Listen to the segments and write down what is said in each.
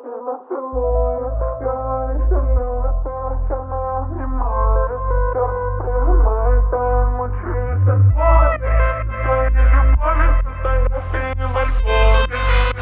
тебя целую, говоришь, что любишь, то, что меня обнимает. Сердце прижимает, а я мучаюсь от боли. Своей любовью фотографии в альбоме.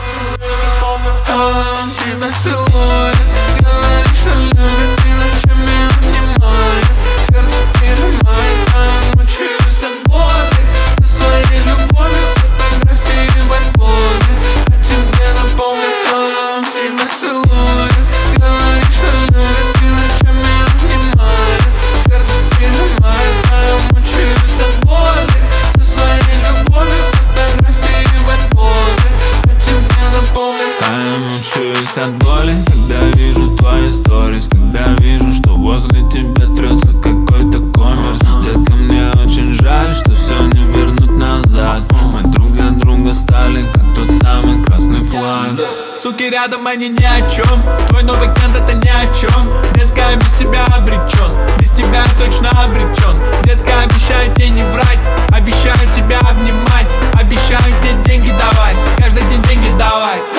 Он тебя целует, говорит, что любит, и ночами меня обнимает. Сердце прижимает, а я мучаюсь от боли. Ты своей любовью фотографии в альбоме. Я тебе напомню. Он тебя целует, говорит, что любит, и ночами меня обнимает. Сердце прижимает, а я мучаюсь от боли. Ты своей любовью фотографии в альбоме. Я тебе напомню. Я мучаюсь от боли, когда вижу твои сторис, когда вижу, что возле тебя трется какой-то коммерс. Детка, мне очень жаль, что все не вернуть назад. Мы друг для друга стали, как тот самый красный флаг. Суки рядом, они ни о чем. Твой новый кент это ни о чем. Детка, я без тебя обречен. Без тебя я точно обречен. Детка, обещаю тебе не врать. Обещаю тебя обнимать. Обещаю тебе деньги давать. Каждый день деньги давай.